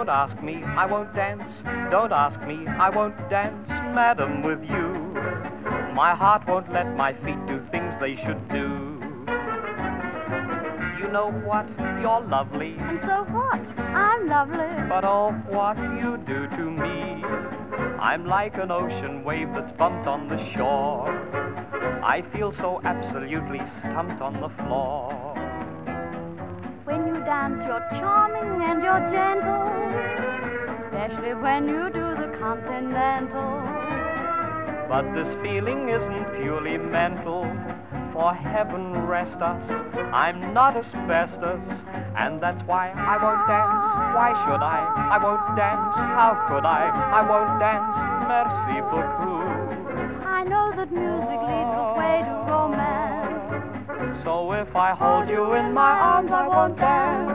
Don't ask me, I won't dance. Don't ask me, I won't dance, madam, with you. My heart won't let my feet do things they should do. You know what? You're lovely. And so what? I'm lovely. But oh, what you do to me. I'm like an ocean wave that's bumped on the shore. I feel so absolutely stumped on the floor. When you dance, you're charming and you're gentle, especially when you do the continental. But this feeling isn't purely mental. For heaven rest us, I'm not asbestos, and that's why I won't dance. Why should I won't dance. How could I won't dance. Merci beaucoup. I know that music leads the way to romance. So if I hold you in my arms, I won't dance.